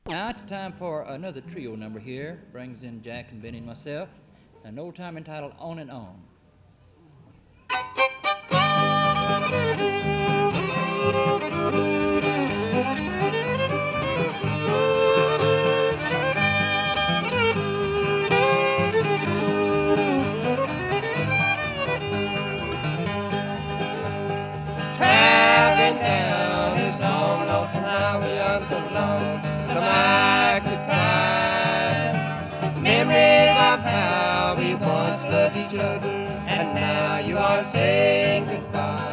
Now it's time for another trio number here. Brings in Jack and Benny and myself. An old time entitled On and On. Traveling down this long, lonesome highway, I'm so alone, so I could cry. Memories of how we once loved each other, and now you are saying goodbye.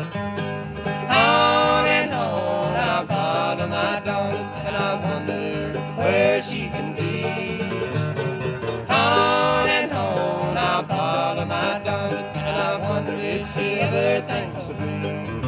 On and on, I'll follow my darling, and I wonder where she can be. On and on, I'll follow my darling, and I wonder if she ever thinks of me.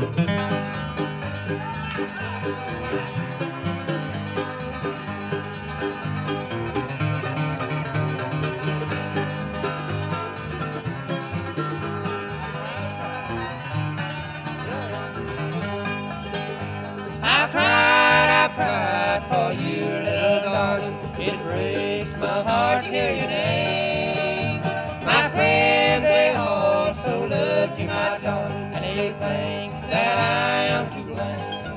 I cried for you, little darling. It breaks my heart to hear your name. My friends, they all so loved you, my darling, and they think that I am to blame.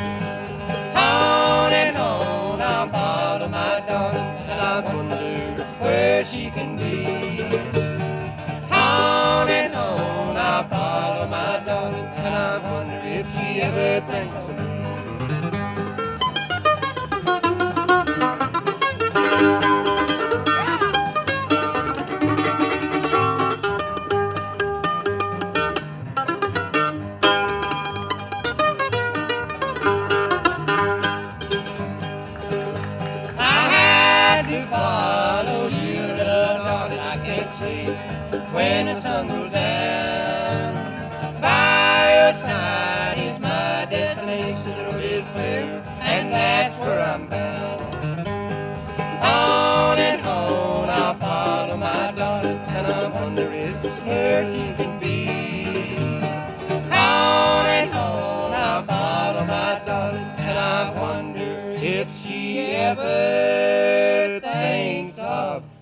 On and on, I'll follow my darling, and I wonder where she can be. On and on, I'll follow my darling, and I wonder if she ever thinks of me. To follow you, little darling, I can't sleep when the sun goes down. By your side is my destination, the road is clear, and that's where I'm bound. On and on, I'll follow my darling, and I wonder if where she can be. On and on, I'll follow my darling, and I wonder if she ever thinks of